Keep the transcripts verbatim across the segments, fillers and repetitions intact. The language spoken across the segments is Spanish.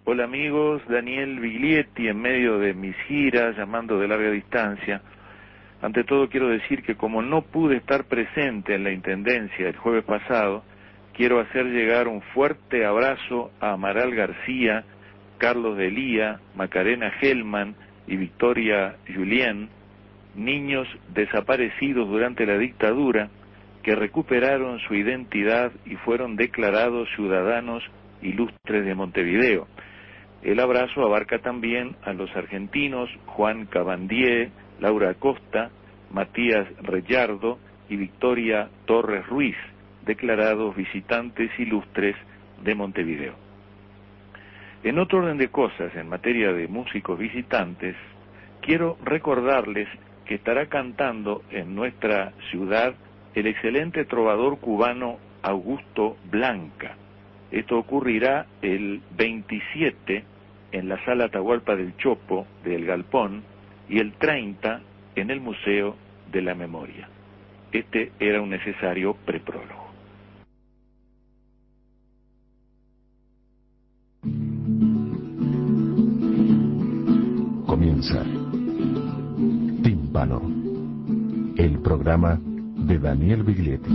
Hola amigos, Daniel Biglietti en medio de mis giras, llamando de larga distancia. Ante todo quiero decir que como no pude estar presente en la Intendencia el jueves pasado, quiero hacer llegar un fuerte abrazo a Amaral García, Carlos Delía, Macarena Hellman y Victoria Julien, niños desaparecidos durante la dictadura que recuperaron su identidad y fueron declarados ciudadanos ilustres de Montevideo. El abrazo abarca también a los argentinos Juan Cabandier, Laura Acosta, Matías Reyardo y Victoria Torres Ruiz, declarados visitantes ilustres de Montevideo. En otro orden de cosas, en materia de músicos visitantes, quiero recordarles que estará cantando en nuestra ciudad el excelente trovador cubano Augusto Blanca. Esto ocurrirá el veintisiete en la Sala Atahualpa del Chopo de El Galpón y el treinta en el Museo de la Memoria. Este era un necesario preprólogo. Comienza Tímpano, el programa de Daniel Biglietti.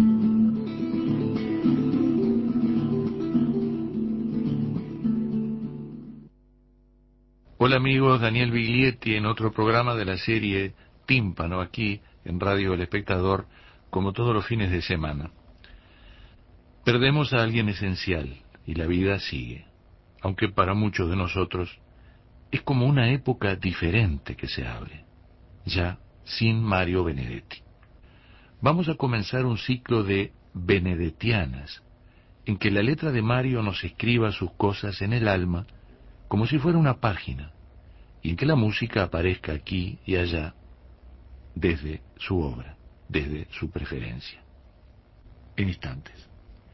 Hola amigos, Daniel Biglietti en otro programa de la serie Tímpano, aquí en Radio El Espectador, como todos los fines de semana. Perdemos a alguien esencial y la vida sigue, aunque para muchos de nosotros es como una época diferente que se abre, ya sin Mario Benedetti. Vamos a comenzar un ciclo de benedettianas, en que la letra de Mario nos escriba sus cosas en el alma, como si fuera una página, y en que la música aparezca aquí y allá, desde su obra, desde su preferencia. En instantes.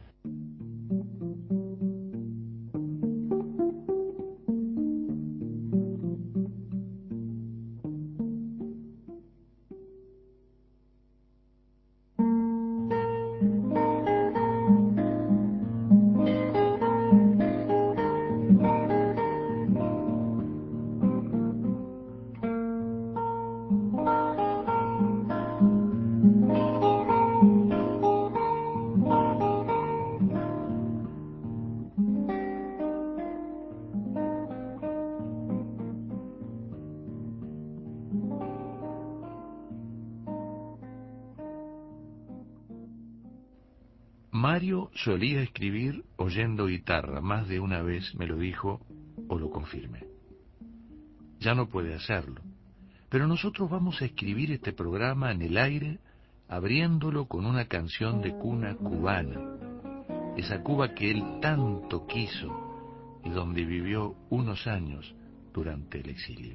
Mario solía escribir oyendo guitarra, más de una vez me lo dijo o lo confirmé. Ya no puede hacerlo, pero nosotros vamos a escribir este programa en el aire, abriéndolo con una canción de cuna cubana, esa Cuba que él tanto quiso y donde vivió unos años durante el exilio.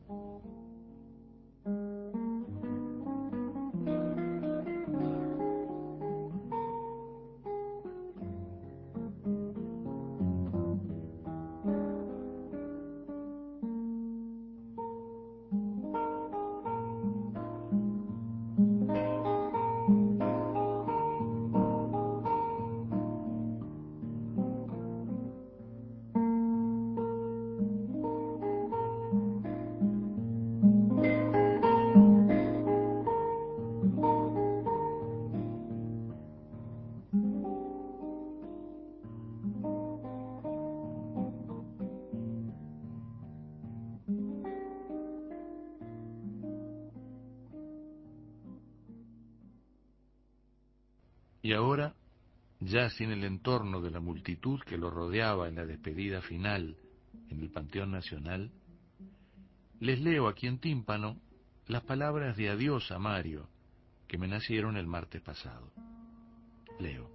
Y ahora, ya sin el entorno de la multitud que lo rodeaba en la despedida final en el Panteón Nacional, les leo aquí en Tímpano las palabras de adiós a Mario que me nacieron el martes pasado. Leo.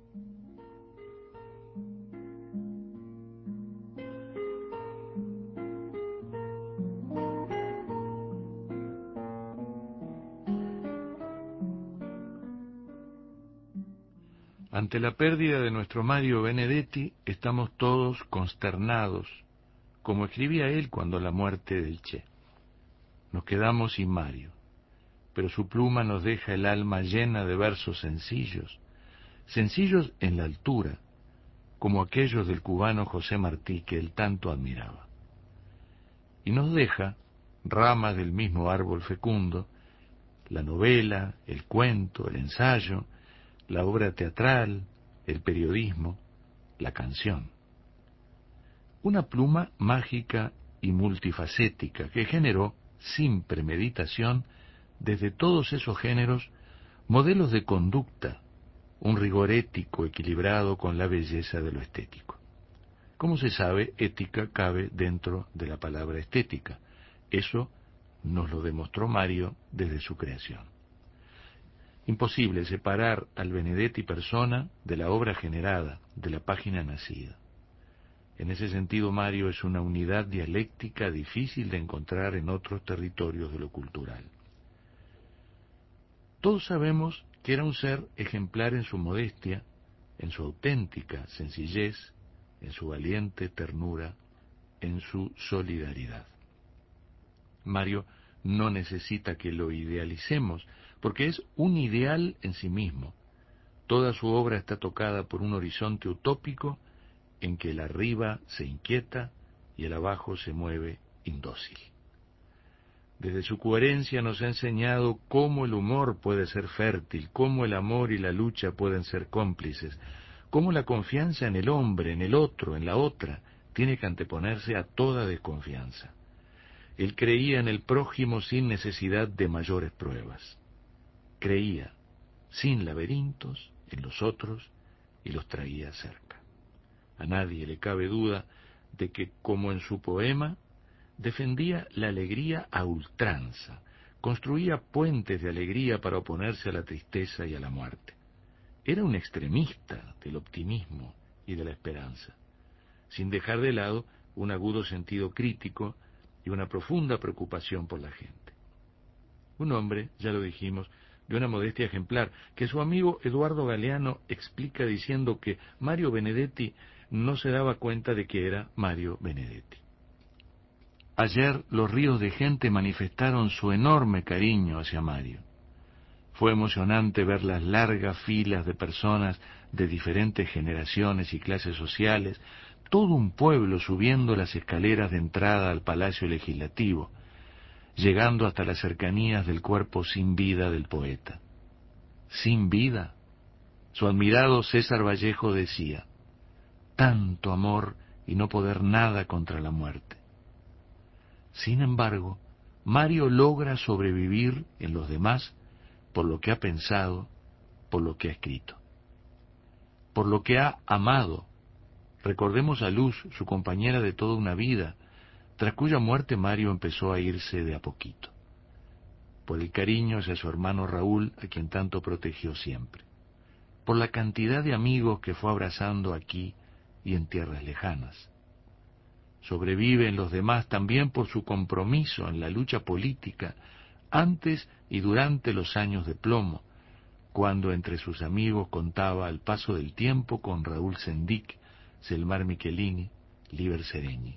Ante la pérdida de nuestro Mario Benedetti, estamos todos consternados, como escribía él cuando la muerte del Che. Nos quedamos sin Mario, pero su pluma nos deja el alma llena de versos sencillos, sencillos en la altura, como aquellos del cubano José Martí que él tanto admiraba. y nos deja ramas del mismo árbol fecundo, la novela, el cuento, el ensayo, la obra teatral, el periodismo, la canción. Una pluma mágica y multifacética que generó, sin premeditación, desde todos esos géneros, modelos de conducta, un rigor ético equilibrado con la belleza de lo estético. Como se sabe, ética cabe dentro de la palabra estética. Eso nos lo demostró Mario desde su creación. Imposible separar al Benedetti persona de la obra generada, de la página nacida. En ese sentido, Mario es una unidad dialéctica difícil de encontrar en otros territorios de lo cultural. Todos sabemos que era un ser ejemplar en su modestia, en su auténtica sencillez, en su valiente ternura, en su solidaridad. Mario no necesita que lo idealicemos, porque es un ideal en sí mismo. Toda su obra está tocada por un horizonte utópico en que el arriba se inquieta y el abajo se mueve indócil. Desde su coherencia nos ha enseñado cómo el humor puede ser fértil, cómo el amor y la lucha pueden ser cómplices, cómo la confianza en el hombre, en el otro, en la otra, tiene que anteponerse a toda desconfianza. Él creía en el prójimo sin necesidad de mayores pruebas. Creía, sin laberintos, en los otros y los traía cerca. A nadie le cabe duda de que, como en su poema, defendía la alegría a ultranza, construía puentes de alegría para oponerse a la tristeza y a la muerte. Era un extremista del optimismo y de la esperanza, sin dejar de lado un agudo sentido crítico y una profunda preocupación por la gente. Un hombre, ya lo dijimos, de una modestia ejemplar, que su amigo Eduardo Galeano explica diciendo que Mario Benedetti no se daba cuenta de que era Mario Benedetti. Ayer los ríos de gente manifestaron su enorme cariño hacia Mario. Fue emocionante ver las largas filas de personas de diferentes generaciones y clases sociales, todo un pueblo subiendo las escaleras de entrada al Palacio Legislativo, llegando hasta las cercanías del cuerpo sin vida del poeta. ¿Sin vida? Su admirado César Vallejo decía: tanto amor y no poder nada contra la muerte. Sin embargo, Mario logra sobrevivir en los demás por lo que ha pensado, por lo que ha escrito, por lo que ha amado. Recordemos a Luz, su compañera de toda una vida, tras cuya muerte Mario empezó a irse de a poquito, por el cariño hacia su hermano Raúl, a quien tanto protegió siempre, por la cantidad de amigos que fue abrazando aquí y en tierras lejanas. Sobrevive en los demás también por su compromiso en la lucha política antes y durante los años de plomo, cuando entre sus amigos contaba al paso del tiempo con Raúl Sendic, Selmar Michelini, Liber Seregni.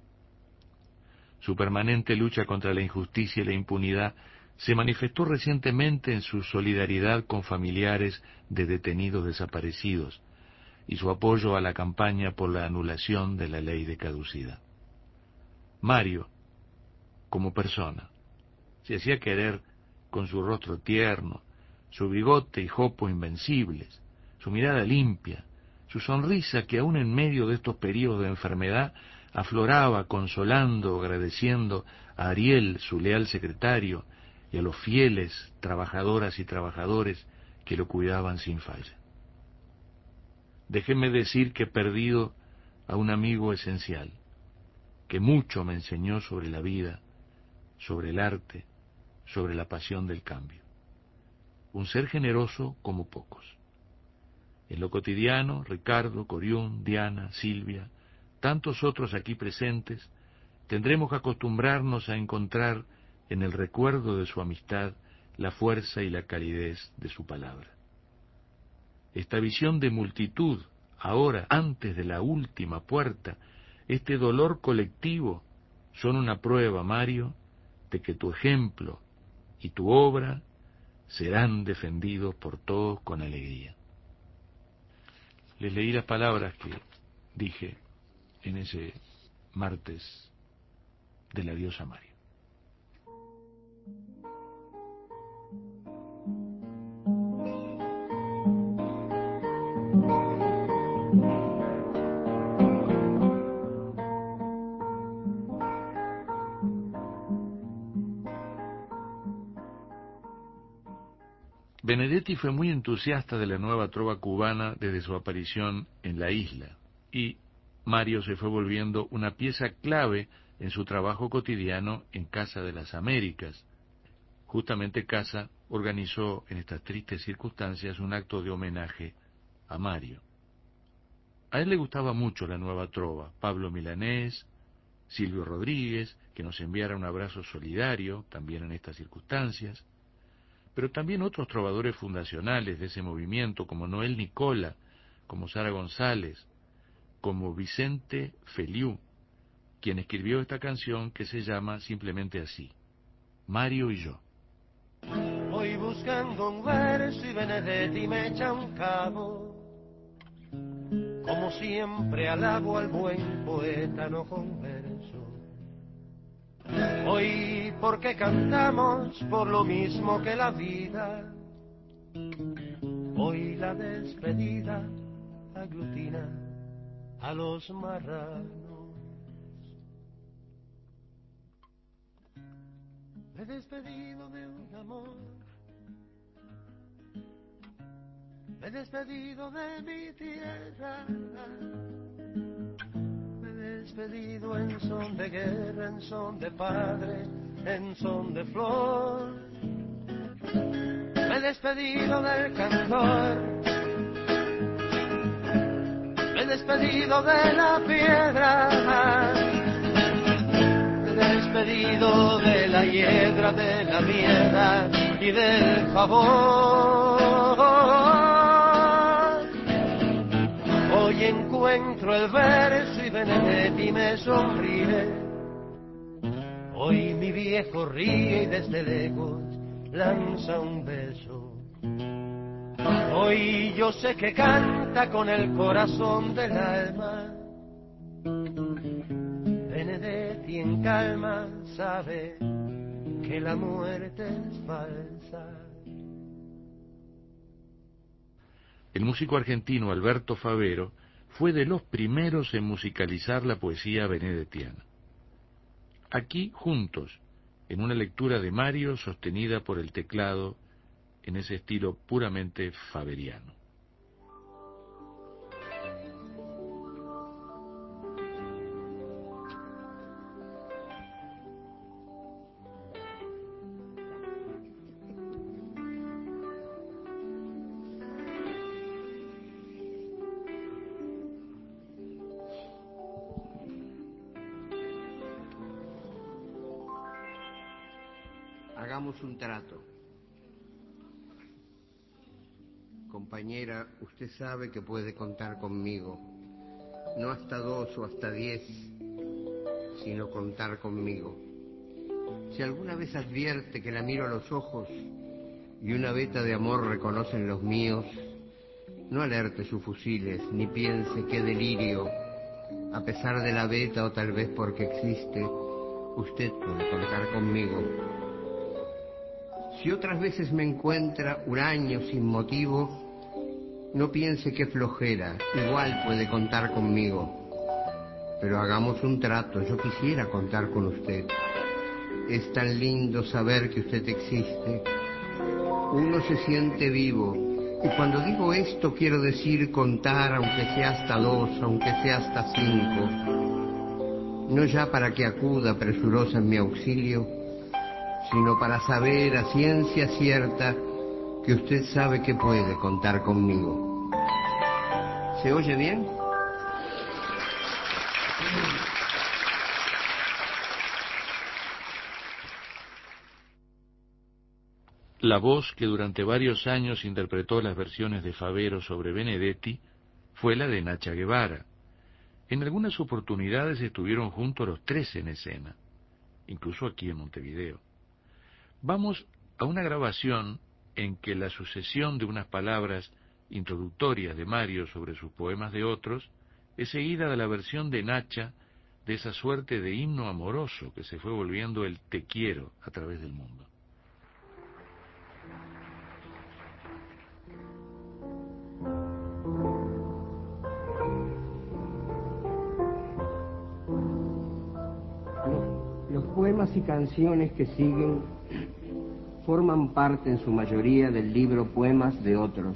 Su permanente lucha contra la injusticia y la impunidad se manifestó recientemente en su solidaridad con familiares de detenidos desaparecidos y su apoyo a la campaña por la anulación de la ley de caducidad. Mario, como persona, se hacía querer con su rostro tierno, su bigote y jopo invencibles, su mirada limpia, su sonrisa que aún en medio de estos periodos de enfermedad afloraba consolando, agradeciendo a Ariel, su leal secretario, y a los fieles trabajadoras y trabajadores que lo cuidaban sin falla. Déjeme decir que he perdido a un amigo esencial, que mucho me enseñó sobre la vida, sobre el arte, sobre la pasión del cambio. Un ser generoso como pocos. En lo cotidiano, Ricardo, Coriún, Diana, Silvia, tantos otros aquí presentes, tendremos que acostumbrarnos a encontrar en el recuerdo de su amistad la fuerza y la calidez de su palabra. Esta visión de multitud, ahora, antes de la última puerta, este dolor colectivo, son una prueba, Mario, de que tu ejemplo y tu obra serán defendidos por todos con alegría. Les leí las palabras que dije en ese martes de la diosa Mario. Benedetti fue muy entusiasta de la nueva trova cubana desde su aparición en la isla, y Mario se fue volviendo una pieza clave en su trabajo cotidiano en Casa de las Américas. Justamente Casa organizó en estas tristes circunstancias un acto de homenaje a Mario. A él le gustaba mucho la nueva trova, Pablo Milanés, Silvio Rodríguez, que nos enviara un abrazo solidario también en estas circunstancias, pero también otros trovadores fundacionales de ese movimiento, como Noel Nicola, como Sara González, como Vicente Feliú, quien escribió esta canción que se llama simplemente así, Mario y yo. Voy buscando un verso y Benedetti me echa un cabo. Como siempre alabo al buen poeta, no converso. Hoy porque cantamos por lo mismo que la vida. Hoy la despedida aglutina a los marranos. Me he despedido de un amor. Me he despedido de mi tierra. Me he despedido en son de guerra, en son de padre, en son de flor. Me he despedido del cantor. Me he despedido de la piedra. Me he despedido de la hiedra, de la mierda y del favor. Hoy encuentro el verso y Benedetti me sonríe. Hoy mi viejo ríe y desde lejos lanza un beso. Hoy yo sé que canta con el corazón del alma. Benedetti en calma sabe que la muerte es falsa. El músico argentino Alberto Favero fue de los primeros en musicalizar la poesía benedettiana. Aquí, juntos, en una lectura de Mario sostenida por el teclado en ese estilo puramente faveriano. Hagamos un trato. Compañera, usted sabe que puede contar conmigo, no hasta dos o hasta diez, sino contar conmigo. Si alguna vez advierte que la miro a los ojos y una veta de amor reconocen los míos, no alerte sus fusiles, ni piense qué delirio, a pesar de la veta o tal vez porque existe, usted puede contar conmigo. Si otras veces me encuentra huraño sin motivo, no piense que flojera, igual puede contar conmigo. Pero hagamos un trato, yo quisiera contar con usted. Es tan lindo saber que usted existe. Uno se siente vivo, y cuando digo esto quiero decir contar aunque sea hasta dos, aunque sea hasta cinco. No ya para que acuda presurosa en mi auxilio, sino para saber a ciencia cierta que usted sabe que puede contar conmigo. ¿Se oye bien? La voz que durante varios años interpretó las versiones de Favero sobre Benedetti fue la de Nacha Guevara. En algunas oportunidades estuvieron juntos los tres en escena, incluso aquí en Montevideo. Vamos a una grabación en que la sucesión de unas palabras introductorias de Mario sobre sus poemas de otros es seguida de la versión de Nacha de esa suerte de himno amoroso que se fue volviendo el te quiero a través del mundo. Los poemas y canciones que siguen forman parte en su mayoría del libro Poemas de Otros.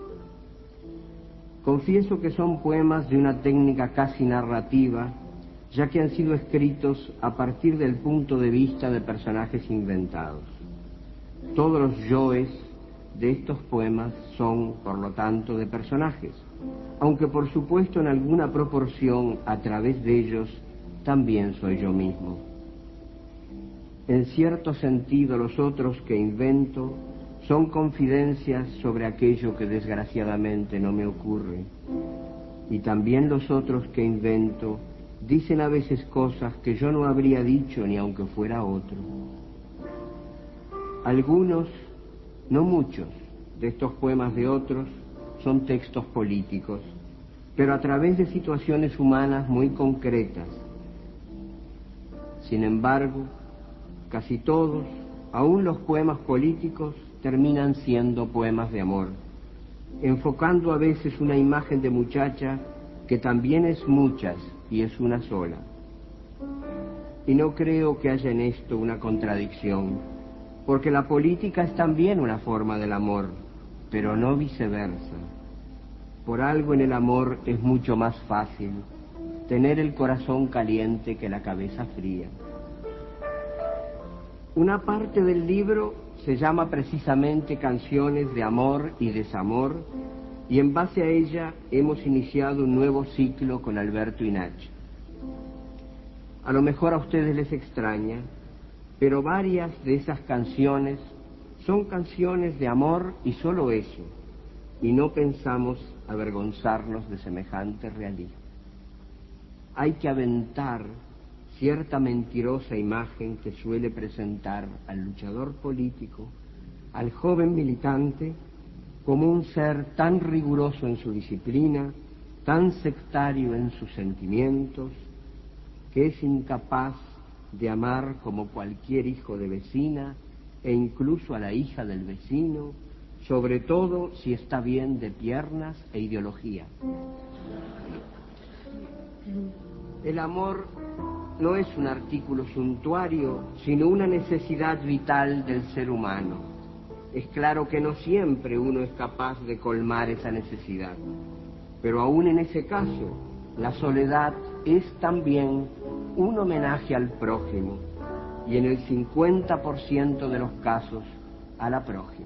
Confieso que son poemas de una técnica casi narrativa, ya que han sido escritos a partir del punto de vista de personajes inventados. Todos los yoes de estos poemas son, por lo tanto, de personajes, aunque por supuesto en alguna proporción a través de ellos también soy yo mismo. En cierto sentido, los otros que invento son confidencias sobre aquello que desgraciadamente no me ocurre. Y también los otros que invento dicen a veces cosas que yo no habría dicho ni aunque fuera otro. Algunos, no muchos, de estos poemas de otros son textos políticos, pero a través de situaciones humanas muy concretas. Sin embargo, casi todos, aun los poemas políticos, terminan siendo poemas de amor, enfocando a veces una imagen de muchacha que también es muchas y es una sola. Y no creo que haya en esto una contradicción, porque la política es también una forma del amor, pero no viceversa. Por algo en el amor es mucho más fácil tener el corazón caliente que la cabeza fría. Una parte del libro se llama precisamente Canciones de Amor y Desamor, y en base a ella hemos iniciado un nuevo ciclo con Alberto Inach. A lo mejor a ustedes les extraña, pero varias de esas canciones son canciones de amor y solo eso, y no pensamos avergonzarnos de semejante realismo. Hay que aventar cierta mentirosa imagen que suele presentar al luchador político, al joven militante, como un ser tan riguroso en su disciplina, tan sectario en sus sentimientos, que es incapaz de amar como cualquier hijo de vecina e incluso a la hija del vecino, sobre todo si está bien de piernas e ideología. El amor no es un artículo suntuario, sino una necesidad vital del ser humano. Es claro que no siempre uno es capaz de colmar esa necesidad, pero aún en ese caso, la soledad es también un homenaje al prójimo, y en el cincuenta por ciento de los casos, a la prójima.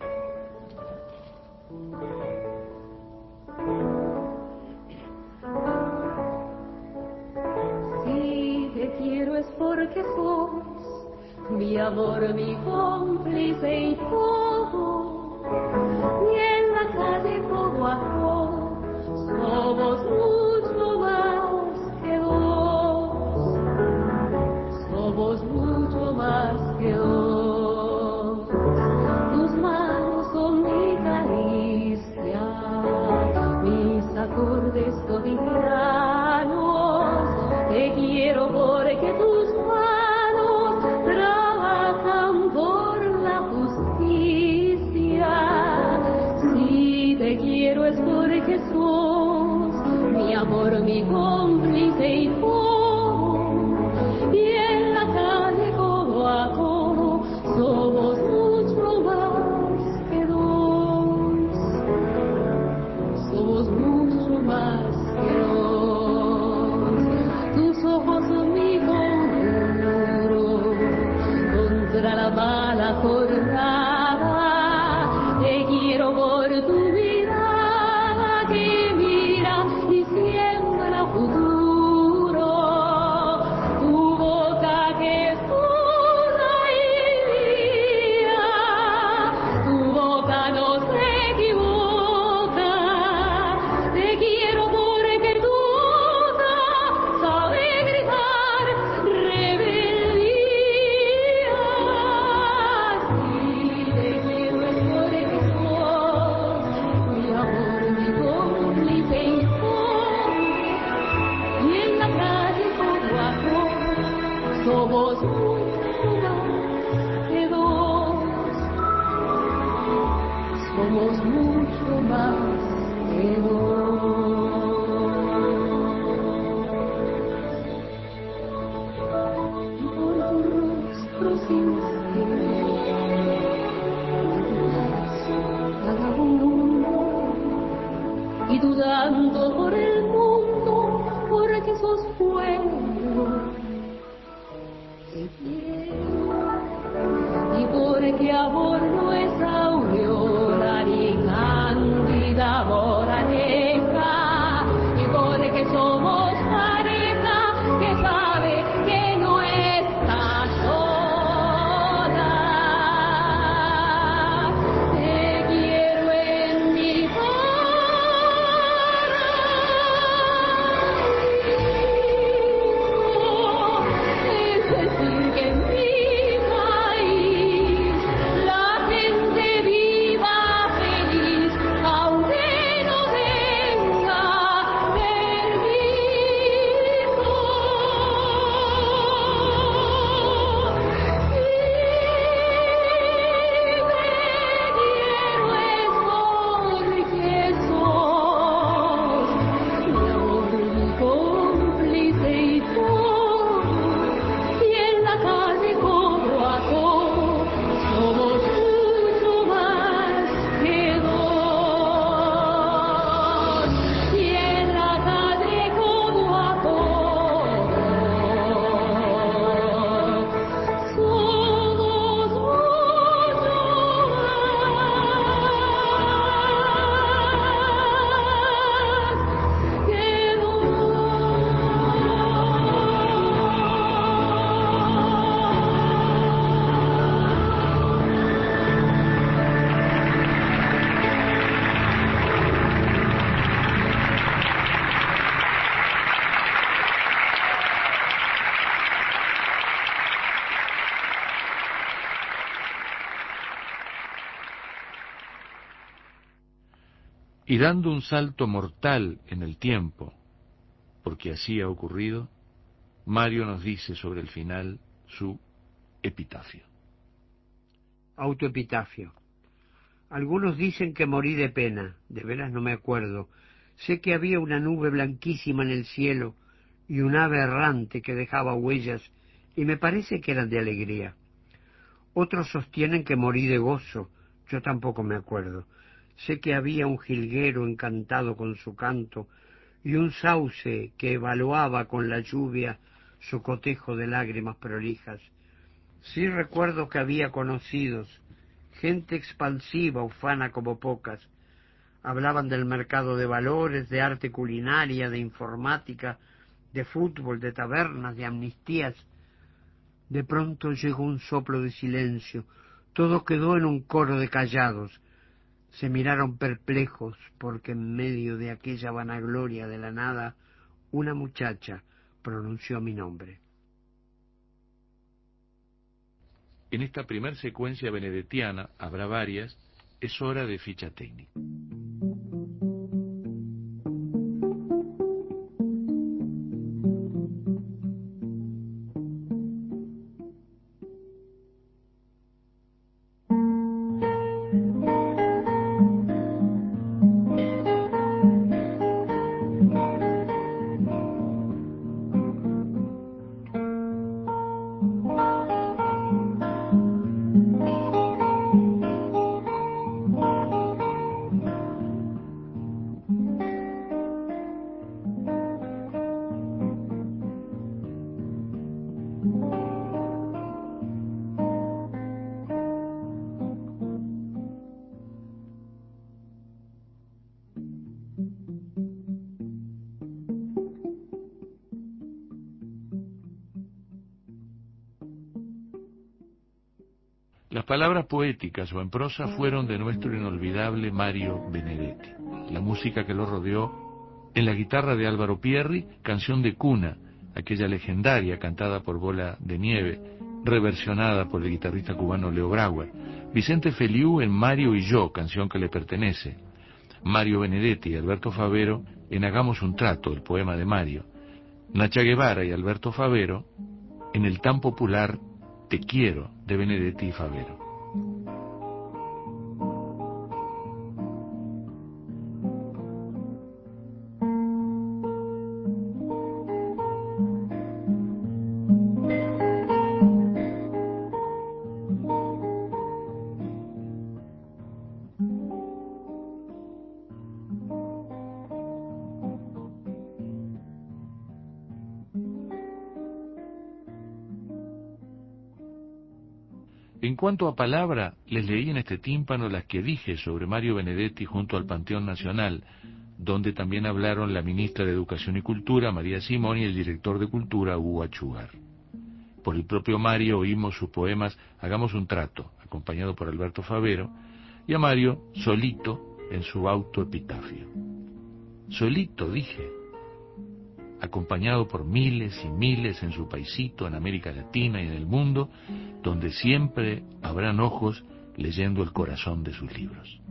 Porque sos mi amor, mi cómplice y todo, y en la calle poco a poco somos mucho más que dos, somos mucho más que dos. Tus manos son mi caricia, mis acordes cotidianos, te quiero porque tú porque sos mi somos mucho más que dos, somos mucho más que dos. Y por tu rostro sincero, vagabundo, y dudando por el mundo, porque sos fuego, te quiero, y porque amor no es aureola ni cándida moraleja, y porque somos pareja que sabe que no está sola. Te quiero en mi paraíso, es decir que en mi país la gente viva feliz, aunque no tenga permiso. Y me quiero es porque sos mi amor, mi cómplice y todo, y en la calle codo a codo somos mucho más que dos, y en la calle codo a codo somos mucho más que Y dando un salto mortal en el tiempo, porque así ha ocurrido, Mario nos dice sobre el final su epitafio. Autoepitafio. Algunos dicen que morí de pena, de veras no me acuerdo. Sé que había una nube blanquísima en el cielo y un ave errante que dejaba huellas, y me parece que eran de alegría. Otros sostienen que morí de gozo, yo tampoco me acuerdo. Sé que había un jilguero encantado con su canto y un sauce que evaluaba con la lluvia su cotejo de lágrimas prolijas. Sí recuerdo que había conocidos, gente expansiva, ufana como pocas. Hablaban del mercado de valores, de arte culinaria, de informática, de fútbol, de tabernas, de amnistías. De pronto llegó un soplo de silencio. Todo quedó en un coro de callados. Se miraron perplejos porque en medio de aquella vanagloria de la nada, una muchacha pronunció mi nombre. En esta primer secuencia benedettiana, habrá varias, es hora de ficha técnica. Las palabras poéticas o en prosa fueron de nuestro inolvidable Mario Benedetti. La música que lo rodeó, en la guitarra de Álvaro Pierri, canción de cuna, aquella legendaria cantada por Bola de Nieve, reversionada por el guitarrista cubano Leo Brauer. Vicente Feliú en Mario y yo, canción que le pertenece. Mario Benedetti y Alberto Favero en Hagamos un trato, el poema de Mario. Nacha Guevara y Alberto Favero en el tan popular Te quiero de Benedetti y Favero. En cuanto a palabra, les leí en este tímpano las que dije sobre Mario Benedetti junto al Panteón Nacional, donde también hablaron la ministra de Educación y Cultura, María Simón, y el director de Cultura, Hugo Achugar. Por el propio Mario oímos sus poemas Hagamos un trato, acompañado por Alberto Favero, y a Mario solito en su autoepitafio. Solito, dije, acompañado por miles y miles en su paisito, en América Latina y en el mundo, donde siempre habrán ojos leyendo el corazón de sus libros.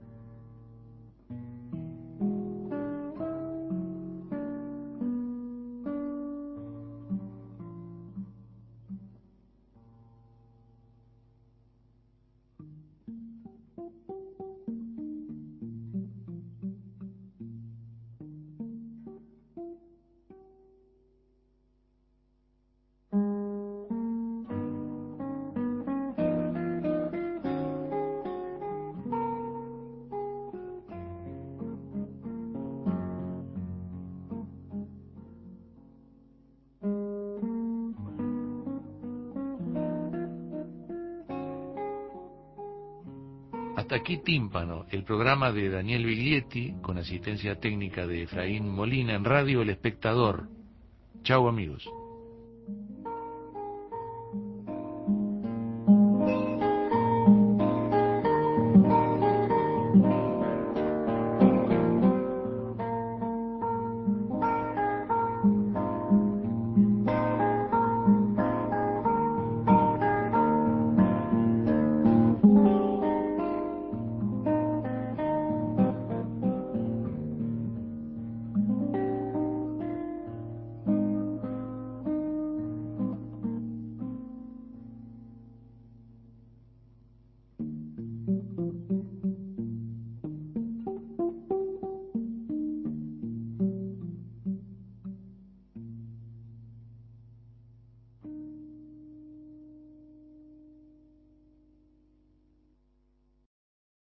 Hasta aquí Tímpano, el programa de Daniel Biglietti, con asistencia técnica de Efraín Molina, en Radio El Espectador. Chau, amigos.